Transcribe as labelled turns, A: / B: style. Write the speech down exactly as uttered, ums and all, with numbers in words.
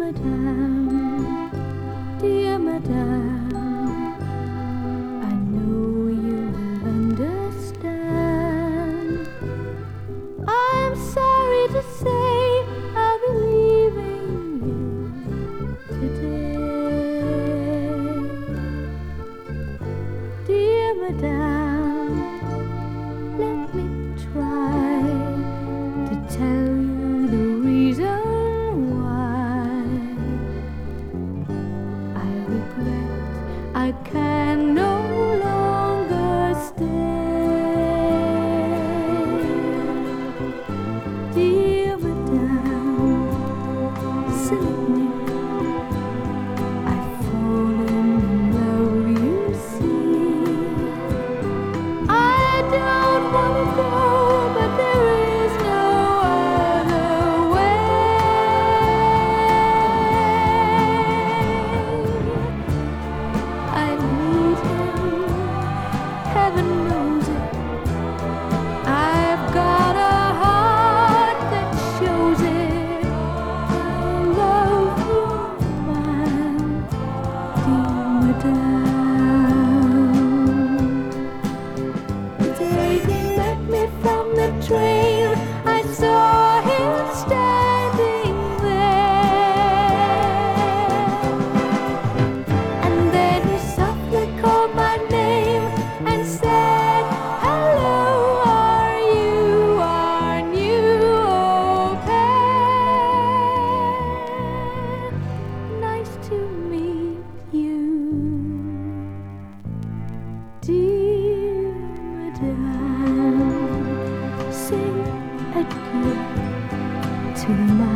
A: Madame, dear Madame, I know you will understand. I'm sorry to say I'll be leaving you today. Dear Madame, let me try to tell you the reason why I regret I can no longer stay. Dear Madame, silly, I've fallen in love, you see. I don't want to go, but there is no other way. I need him, heaven knows it. I've got a heart that shows it. I love you, man, dear Madame. The day he met me from the train, I saw him standing there. And then he softly called my name and said, "Hello, are you our new au pair? Nice to meet you, dear Madame. Say adieu to my